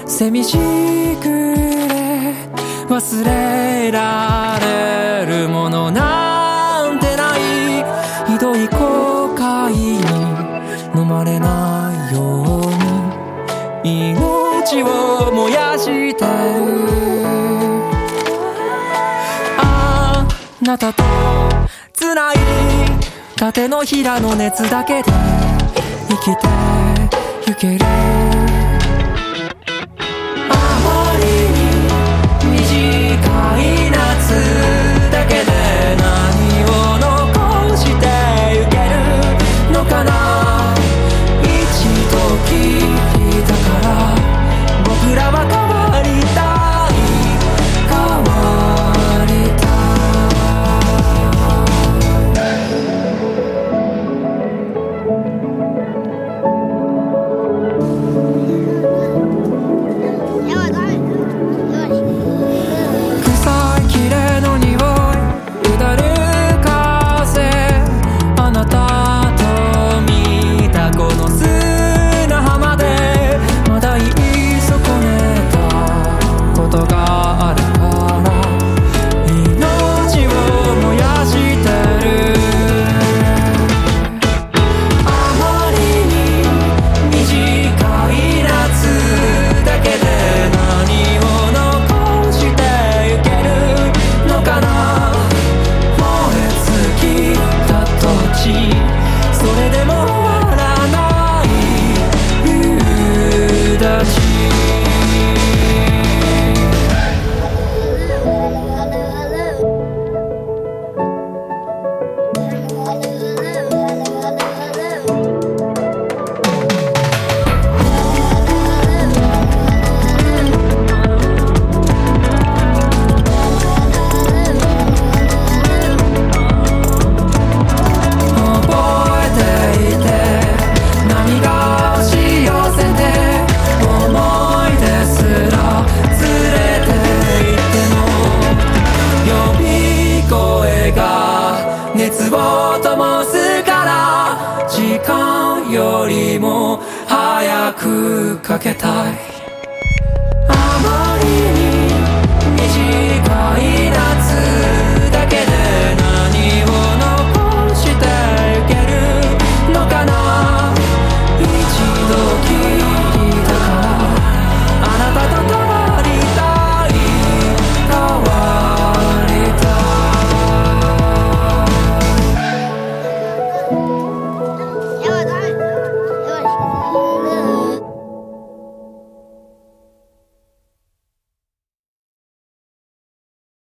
寂しくれ忘れられるものなんてない。ひどい後悔に飲まれないように命を燃やしてる。あなたと繋いだ手のひらの熱だけで生きてゆける。あまりに短い夏だけで何を残してゆけるのかな。一時だから僕らは変わりたい、変わりたい。臭い綺麗の匂い、うだる風、あなたと見たこの砂浜でまだ言い損ねたことがあるから命を燃やしてる。あまりに短い夏だけで何を残してゆけるのかな。燃え尽きた土地、それでも終わらない夕立。熱を灯すから時間よりも早くかけたい。